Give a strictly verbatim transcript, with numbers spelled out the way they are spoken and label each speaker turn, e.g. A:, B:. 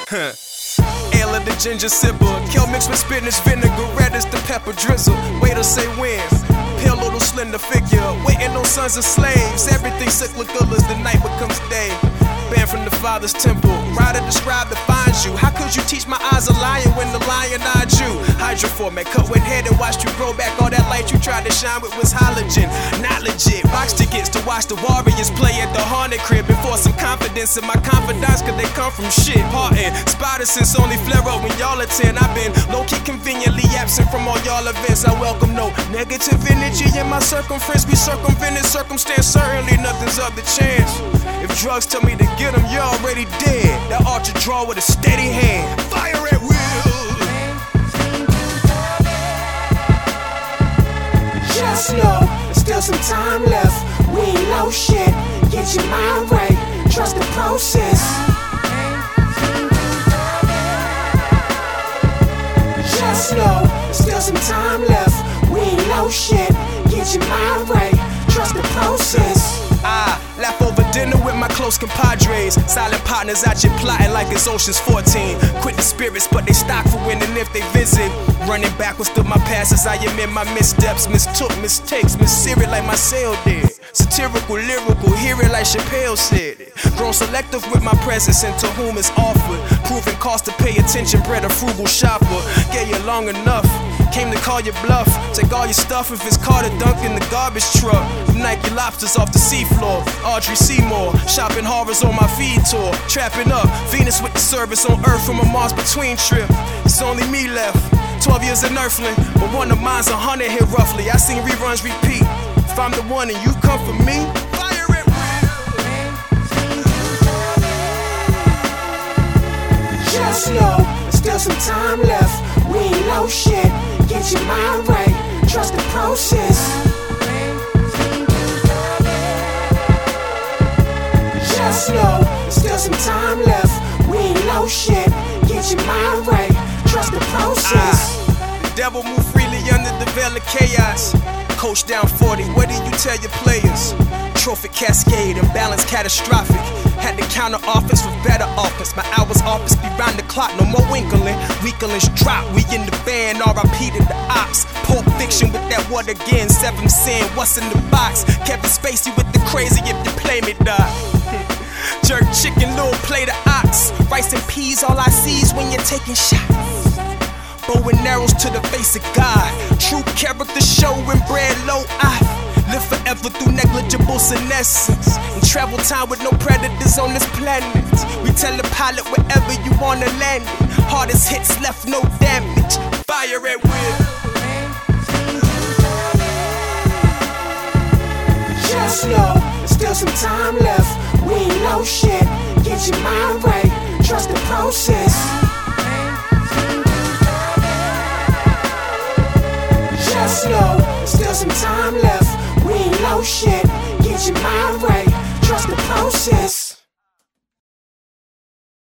A: Ale of the ginger sipper, kale mixed with spinach vinegar, red is the pepper drizzle. Waiter say when, pale little slender figure, waiting on sons and slaves. Everything cyclical as the night becomes day. Banned from the Father's temple, rider described defines you. How could you teach my eyes a lion when the lion eyed you? Hydroformat, cut with head and watched you grow back. All that light you tried to shine with was halogen, not legit. Box tickets to watch the Warriors play at the haunted crib. Before some confidence in my confidants, cause they come from shit. Parting, spotted since only flare up when y'all attend. I've been low-key conveniently absent from all y'all events. I welcome no negative energy in my circumference. We circumvented circumstance, certainly nothing's up to chance. If drugs tell me to get them, you're already dead. That archer draw with a steady hand. Fire at will.
B: Just know there's still some time left. We ain't low shit. Get your mind right. Trust the process. Just know there's still some time left. We ain't low shit. Get your mind right. Trust the process.
A: I laugh over dinner with my close compadres. Silent partners out here plotting like it's Ocean's fourteen. Quit the spirits, but they stock for winning if they visit. Running backwards through my past as I admit my missteps. Mistook mistakes, miss it like my cell did. Satirical, lyrical, hear it like Chappelle said it. Grown selective with my presence and to whom it's offered. Proving cost to pay attention, bred a frugal shopper. Get you long enough, came to call your bluff. Take all your stuff if it's caught a dunk in the garbage truck. From Nike lobsters off the seafloor, Audrey Seymour, shopping horrors on my feed tour. Trapping up, Venus with the service on Earth from a Mars between trip. It's only me left, twelve years in Earthling, but one of mine's a hundred here roughly. I seen reruns repeat. If I'm the one and you come for me, fire at will.
B: Just know there's still some time left. We ain't low shit. Get your mind right. Trust the process. Just know there's still some time left. We ain't low shit. Get your mind right. Trust the process.
A: Ah, the devil move freely under the veil of chaos. Coach down forty, what do you tell your players? Trophy cascade, imbalance catastrophic. Had to counter offense with better offense. My hours office be round the clock, no more winkling. Weaklings drop, we in the van, R I P to the ops. Pulp Fiction with that what again, seven sin, what's in the box? Kevin Spacey with the crazy if you play me, dog. Jerk chicken, little plate of ox. Rice and peas, all I see is when you're taking shots. Bow and arrows to the face of God. True character show and bread low. I live forever through negligible senescence. And travel time with no predators on this planet. We tell the pilot wherever you wanna land it. Hardest hits left no damage. Fire at will.
B: Just know there's still some time left. We ain't low shit. Get your mind right. Trust the process. Just know there's still some time left. We ain't low shit. Get your mind right. Trust the process.